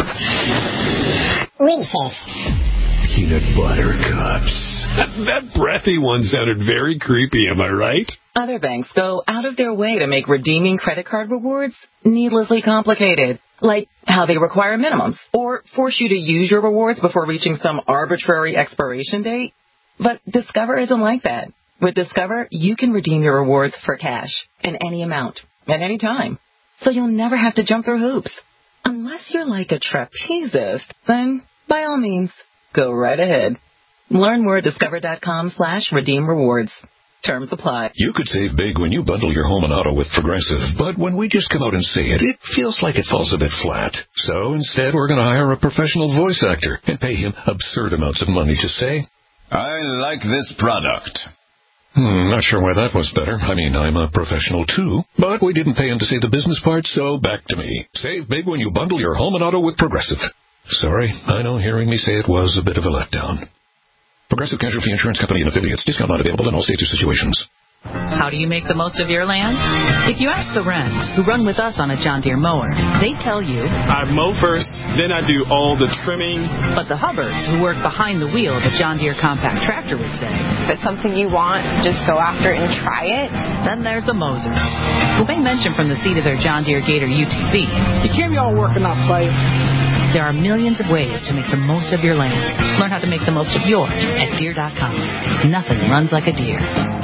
[SPEAKER 6] Reese's.
[SPEAKER 3] Peanut Butter Cups. That breathy one sounded very creepy, am I right?
[SPEAKER 23] Other banks go out of their way to make redeeming credit card rewards needlessly complicated, like how they require minimums or force you to use your rewards before reaching some arbitrary expiration date. But Discover isn't like that. With Discover, you can redeem your rewards for cash in any amount at any time, so you'll never have to jump through hoops. Unless you're like a trapezist, then by all means, go right ahead. Learn more at discover.com/redeem rewards. Terms apply.
[SPEAKER 24] You could save big when you bundle your home and auto with Progressive, but when we just come out and say it, it feels like it falls a bit flat. So instead, we're going to hire a professional voice actor and pay him absurd amounts of money to say,
[SPEAKER 25] I like this product.
[SPEAKER 24] Not sure why that was better. I mean, I'm a professional too, but we didn't pay him to say the business part, so back to me. Save big when you bundle your home and auto with Progressive. Sorry, I know hearing me say it was a bit of a letdown. Progressive Casualty Insurance Company and affiliates. Discount not available in all states or situations.
[SPEAKER 16] How do you make the most of your land? If you ask the Wrens, who run with us on a John Deere mower, they tell you,
[SPEAKER 26] I mow first, then I do all the trimming.
[SPEAKER 16] But the Hubbards, who work behind the wheel of a John Deere compact tractor, would say,
[SPEAKER 27] if it's something you want, just go after it and try it.
[SPEAKER 16] Then there's the Mosers, who may mention from the seat of their John Deere Gator UTV,
[SPEAKER 28] you can't be all work and not play.
[SPEAKER 16] There are millions of ways to make the most of your land. Learn how to make the most of yours at Deere.com. Nothing runs like a Deere.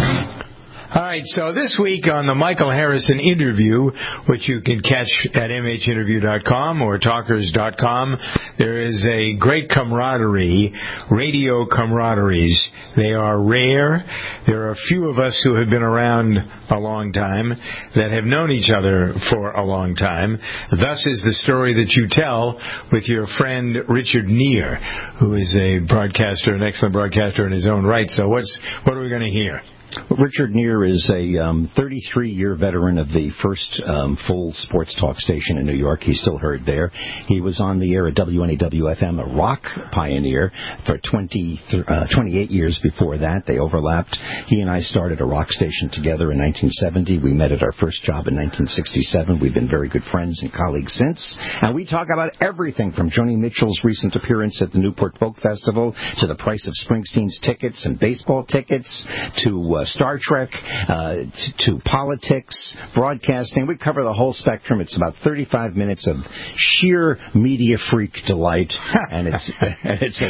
[SPEAKER 4] All right, so this week on the Michael Harrison interview, which you can catch at mhinterview.com or talkers.com, there is a great camaraderie, radio camaraderies. They are rare. There are a few of us who have been around a long time that have known each other for a long time. Thus is the story that you tell with your friend Richard Neer, who is a broadcaster, an excellent broadcaster in his own right. So what are we going to hear?
[SPEAKER 5] Richard Neer is a 33-year veteran of the first full sports talk station in New York. He's still heard there. He was on the air at WNAW-FM, a rock pioneer, for 28 years before that. They overlapped. He and I started a rock station together in 1970. We met at our first job in 1967. We've been very good friends and colleagues since. And we talk about everything from Joni Mitchell's recent appearance at the Newport Folk Festival to the price of Springsteen's tickets and baseball tickets to Star Trek, to politics, broadcasting. We cover the whole spectrum. It's about 35 minutes of sheer media freak delight, and it's at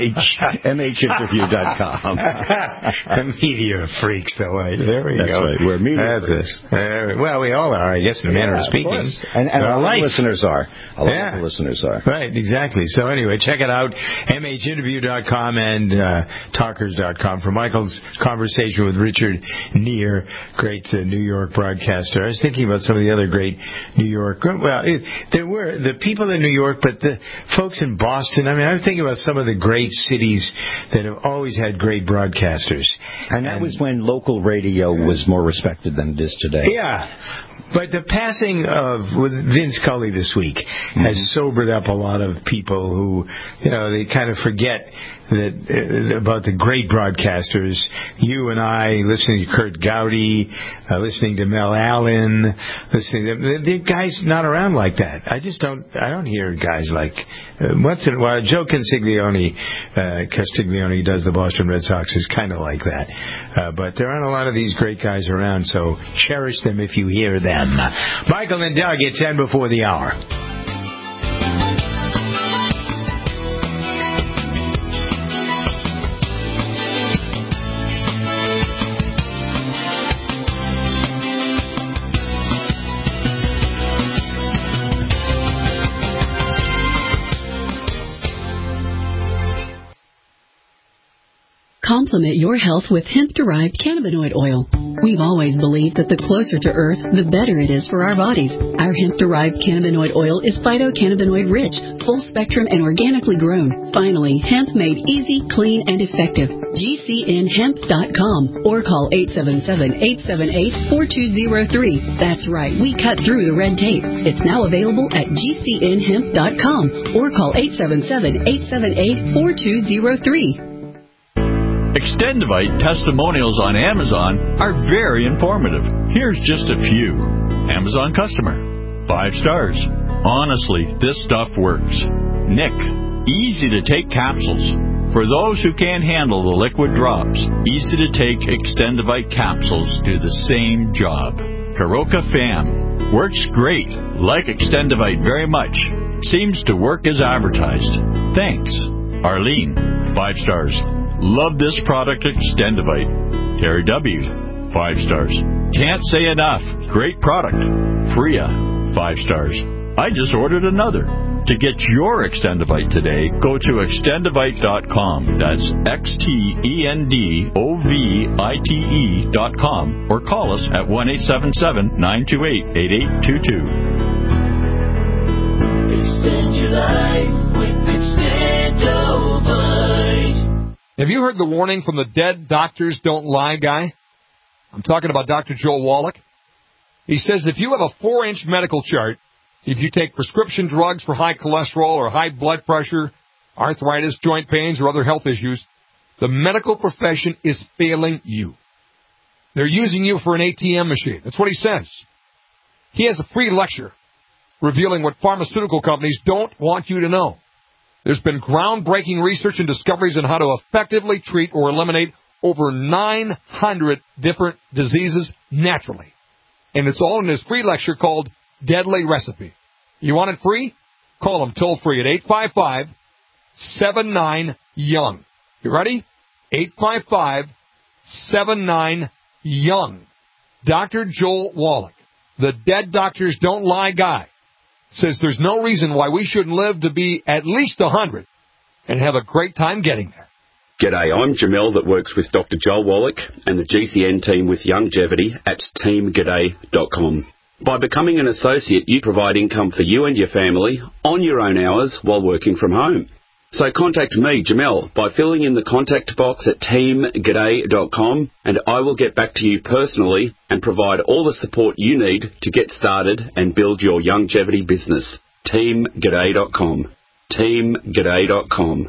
[SPEAKER 5] mhinterview.com.
[SPEAKER 4] Media freaks delight. There we go.
[SPEAKER 5] That's right. We're media freaks.
[SPEAKER 4] Well, we all are, I guess, in a manner of speaking.
[SPEAKER 5] And a lot of listeners are. A lot of the listeners are.
[SPEAKER 4] Right, exactly. So anyway, check it out, mhinterview.com and talkers.com for Michael's conversation with Richard Neer, great New York broadcaster. I was thinking about some of the other great New York. Well, there were the people in New York, but the folks in Boston. I mean, I'm thinking about some of the great cities that have always had great broadcasters.
[SPEAKER 5] And that was when local radio was more respected than it is today.
[SPEAKER 4] Yeah. But the passing of Vince Scully this week has sobered up a lot of people who, they kind of forget that about the great broadcasters. You and I, listening to Kurt Gowdy, listening to Mel Allen, the guys not around like that. I don't hear guys like, once in a while, Joe Castiglione does the Boston Red Sox, is kind of like that. But there aren't a lot of these great guys around, so cherish them if you hear them. Michael and Doug at 10 before the hour.
[SPEAKER 1] Complement your health with hemp-derived cannabinoid oil. We've always believed that the closer to Earth, the better it is for our bodies. Our hemp-derived cannabinoid oil is phytocannabinoid rich, full spectrum, and organically grown. Finally, hemp made easy, clean, and effective. GCNhemp.com or call 877-878-4203. That's right, we cut through the red tape. It's now available at GCNhemp.com or call 877-878-4203.
[SPEAKER 6] Extendivite testimonials on Amazon are very informative. Here's just a few. Amazon customer. 5 stars. Honestly, this stuff works. Nick. Easy to take capsules. For those who can't handle the liquid drops, easy to take Extendivite capsules do the same job. Karoka Fam. Works great. Like Extendivite very much. Seems to work as advertised. Thanks. Arlene. 5 stars. Love this product, Extendivite. Terry W. 5 stars. Can't say enough. Great product. Freya. 5 stars. I just ordered another. To get your Extendivite today, go to extendivite.com. That's XTENDOVITE.com or call us at 1-877-928-8822.
[SPEAKER 7] Extend your life with Extendovite.
[SPEAKER 8] Have you heard the warning from the Dead Doctors Don't Lie guy? I'm talking about Dr. Joel Wallach. He says if you have a 4-inch medical chart, if you take prescription drugs for high cholesterol or high blood pressure, arthritis, joint pains, or other health issues, the medical profession is failing you. They're using you for an ATM machine. That's what he says. He has a free lecture revealing what pharmaceutical companies don't want you to know. There's been groundbreaking research and discoveries on how to effectively treat or eliminate over 900 different diseases naturally. And it's all in this free lecture called Deadly Recipe. You want it free? Call them toll free at 855-79-YOUNG. You ready? 855-79-YOUNG. Dr. Joel Wallach, the Dead Doctors Don't Lie guy, says there's no reason why we shouldn't live to be at least 100 and have a great time getting there.
[SPEAKER 9] G'day, I'm Jamel that works with Dr. Joel Wallach and the GCN team with Longevity at teamg'day.com. By becoming an associate, you provide income for you and your family on your own hours while working from home. So contact me, Jamel, by filling in the contact box at teamg'day.com, and I will get back to you personally and provide all the support you need to get started and build your longevity business. teamg'day.com. teamg'day.com.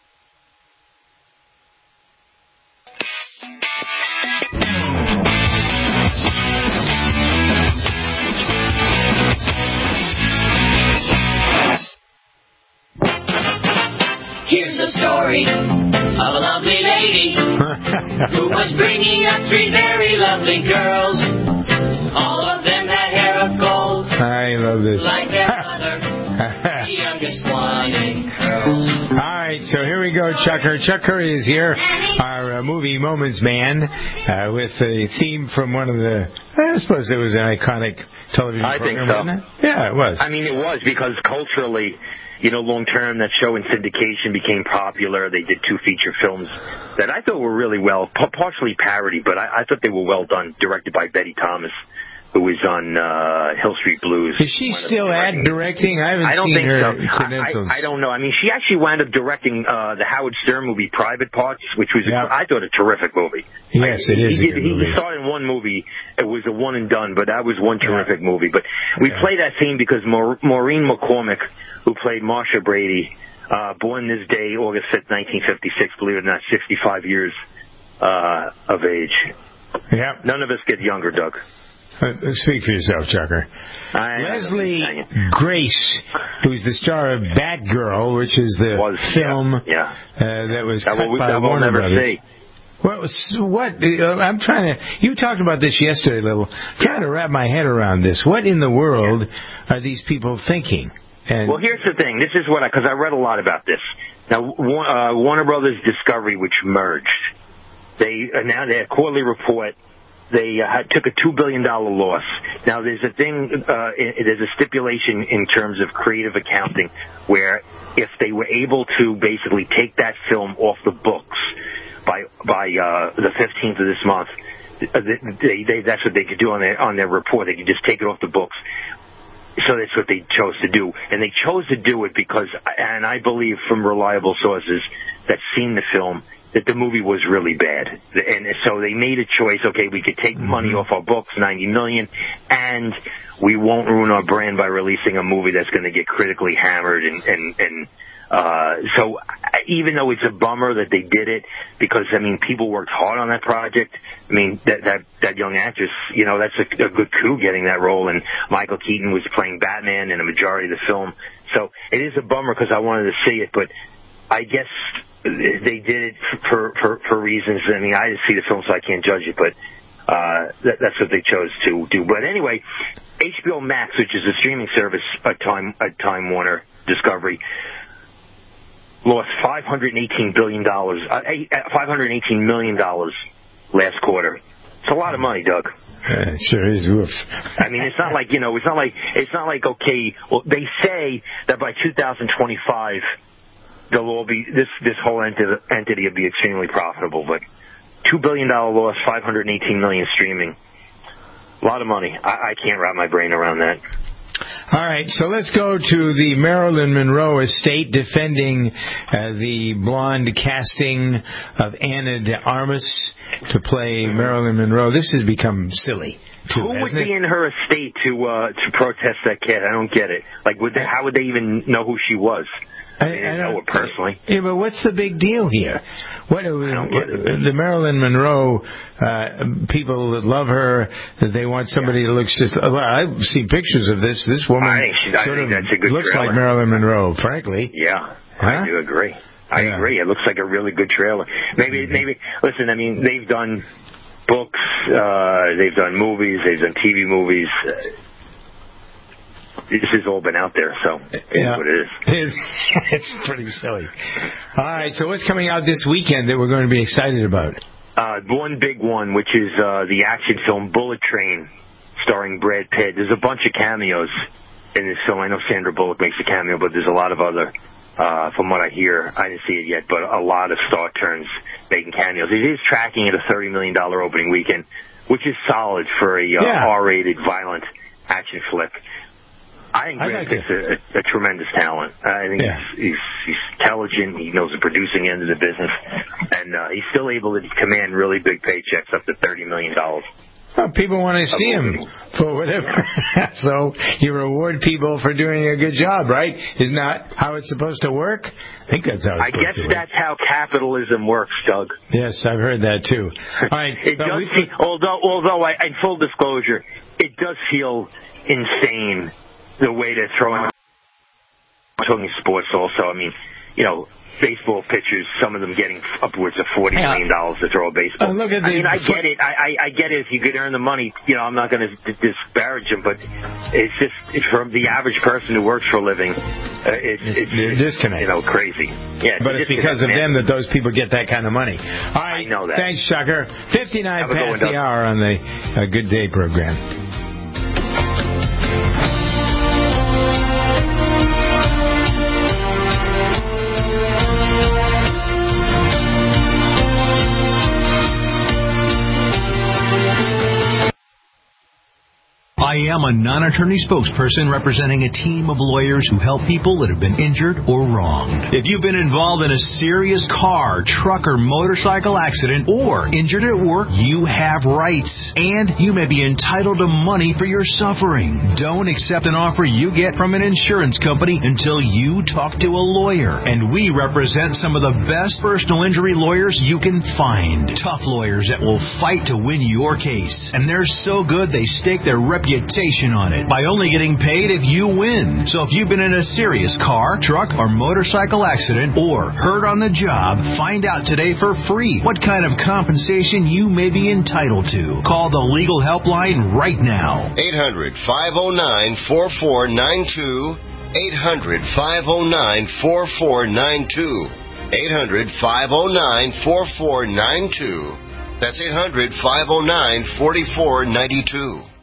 [SPEAKER 7] Here's the story of a lovely lady who was bringing up 3 very lovely girls. All of them had hair of gold.
[SPEAKER 4] I love this.
[SPEAKER 7] Like their mother, the youngest one in curls.
[SPEAKER 4] All right, so here we go, Chucker. Chuck Curry is here, our movie Moments man, with a theme from one of the, I suppose it was an iconic television program, wasn't it? Yeah, it was.
[SPEAKER 10] I mean, it was, because culturally, long term, that show in syndication became popular. They did 2 feature films that I thought were really well, partially parody, but I thought they were well done, directed by Betty Thomas, who was on Hill Street Blues.
[SPEAKER 4] Is she still directing? I haven't seen her credentials.
[SPEAKER 10] I don't know. I mean, she actually wound up directing the Howard Stern movie Private Parts, which was, I thought, a terrific movie.
[SPEAKER 4] Yes, it is a good movie.
[SPEAKER 10] He starred in one movie. It was a one and done, but that was one terrific movie. But we play that theme because Maureen McCormick, who played Marsha Brady, born this day, August 5th, 1956, believe it or not, 65 years of age.
[SPEAKER 4] Yeah.
[SPEAKER 10] None of us get younger, Doug.
[SPEAKER 4] Speak for yourself, Chucker. Leslie Grace, who's the star of Batgirl, which is the film that was cut by Warner Brothers. I'm trying to. You talked about this yesterday, Little. I'm trying to wrap my head around this. What in the world are these people thinking?
[SPEAKER 10] Well, here's the thing. This is what because I read a lot about this. Now, Warner Brothers Discovery, which merged, they announced their quarterly report. They took a $2 billion loss. Now, there's a stipulation in terms of creative accounting where if they were able to basically take that film off the books by the 15th of this month. That's what they could do on their report. They could just take it off the books. So that's what they chose to do. And they chose to do it because, and I believe from reliable sources that seen the film, that the movie was really bad. And so they made a choice, okay, we could take money off our books, $90 million, and we won't ruin our brand by releasing a movie that's going to get critically hammered. So even though it's a bummer that they did it, because, I mean, people worked hard on that project. I mean, that young actress, you know, that's a good coup getting that role, and Michael Keaton was playing Batman in a majority of the film. So it is a bummer because I wanted to see it, but I guess they did it for reasons. I mean, I didn't see the film, so I can't judge it, but that's what they chose to do. But anyway, HBO Max, which is a streaming service at Time Warner Discovery, lost $518 million last quarter. It's a lot of money, Doug.
[SPEAKER 4] It sure is. Oof.
[SPEAKER 10] I mean, it's not like, you know, it's not like okay. Well, they say that by 2025. They'll all be this whole entity will be extremely profitable, but $2 billion loss, $518 million streaming, a lot of money. I can't wrap my brain around that.
[SPEAKER 4] All right, so let's go to the Marilyn Monroe estate defending the blonde casting of Ana de Armas to play Marilyn Monroe. This has become silly.
[SPEAKER 10] Who would be in her estate to protest that cat? I don't get it. Like, how would they even know who she was? I didn't know her personally.
[SPEAKER 4] Yeah, but what's the big deal here? The Marilyn Monroe people that love her, that they want somebody that looks just. Well, I've seen pictures of this. This woman
[SPEAKER 10] I think that's a good
[SPEAKER 4] looks
[SPEAKER 10] trailer.
[SPEAKER 4] like Marilyn Monroe, frankly.
[SPEAKER 10] Yeah, I do agree. I agree. It looks like a really good trailer. Maybe. Listen, I mean, they've done books, they've done movies, they've done TV movies. This has all been out there, so it's what it is.
[SPEAKER 4] It's pretty silly. All right, so what's coming out this weekend that we're going to be excited about?
[SPEAKER 10] One big one, which is the action film Bullet Train, starring Brad Pitt. There's a bunch of cameos in this film. I know Sandra Bullock makes a cameo, but there's a lot of other, from what I hear, I didn't see it yet, but a lot of star turns making cameos. It is tracking at a $30 million opening weekend, which is solid for a R-rated violent action flick. I think Brad Pitt's a tremendous talent. I think he's intelligent. He knows the producing end of the business, and he's still able to command really big paychecks up to $30 million.
[SPEAKER 4] Well, people want to see him for whatever. So you reward people for doing a good job, right? Isn't that how it's supposed to work? I think that's how it's supposed to work.
[SPEAKER 10] That's how capitalism works, Doug.
[SPEAKER 4] Yes, I've heard that too. All right.
[SPEAKER 10] Although, in full disclosure, it does feel insane the way they're throwing. Talking sports also. I mean, you know, baseball pitchers, some of them getting upwards of $40 million to throw a baseball.
[SPEAKER 4] I
[SPEAKER 10] get it. I get it. If you could earn the money, you know, I'm not going to disparage them, but it's just from the average person who works for a living, it's
[SPEAKER 4] disconnect.
[SPEAKER 10] You know, crazy. Yeah,
[SPEAKER 4] but it's because of them that those people get that kind of money. All right.
[SPEAKER 10] I know that.
[SPEAKER 4] Thanks, Chucker. 59 past the hour on the Good Day program.
[SPEAKER 2] I am a non-attorney spokesperson representing a team of lawyers who help people that have been injured or wronged. If you've been involved in a serious car, truck, or motorcycle accident or injured at work, you have rights, and you may be entitled to money for your suffering. Don't accept an offer you get from an insurance company until you talk to a lawyer. And we represent some of the best personal injury lawyers you can find. Tough lawyers that will fight to win your case. And they're so good they stake their reputation on it by only getting paid if you win. So if you've been in a serious car, truck, or motorcycle accident or hurt on the job, find out today for free what kind of compensation you may be entitled to. Call the legal helpline right now.
[SPEAKER 13] 800-509-4492. 800-509-4492. 800-509-4492. That's 800-509-4492.